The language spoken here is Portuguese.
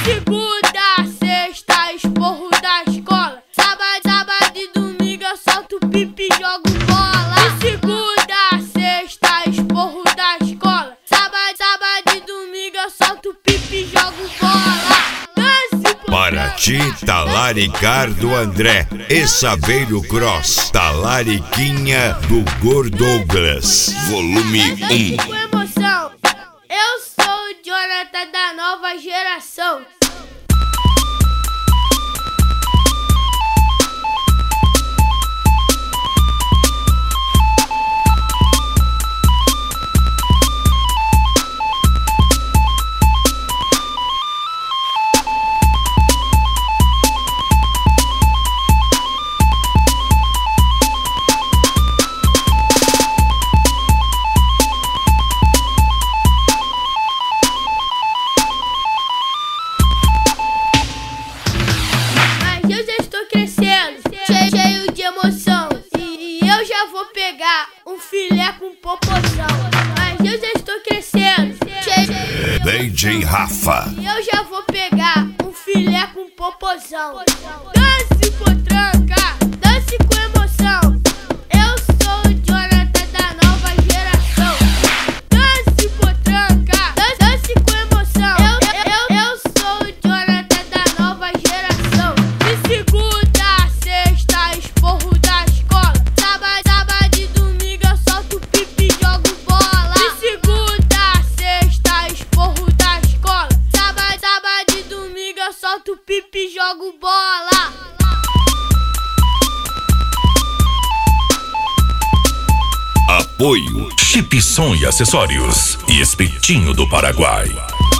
segunda a sexta, esporro da escola. Sábado e domingo eu solto pipi e jogo bola. De segunda a sexta, esporro da escola. Sábado e domingo eu solto pipi e jogo bola. Paraty, Talaricardo André e Saveiro Cross, Talariquinha do Gordouglas, volume 1. Com emoção, eu sou o Jonathan da nova geração. Eu já estou crescendo, cheio de emoção. E eu já vou pegar um filé com popozão. Mas eu já estou crescendo, DJ Rafa. E eu já vou pegar um filé com popozão. Dance potranca, dance com emoção. Eu sou o Jonathan da nova geração. Dance potranca, dance com emoção. Eu sou o Jonathan da nova geração. De segunda a sexta, esporro da escola. Sábado e domingo eu solto pipi e jogo bola. De segunda a sexta, esporro da escola. Sábado e domingo eu solto pipi e jogo bola. Apoio Chip Som e Acessórios e Espetinho do Paraguai.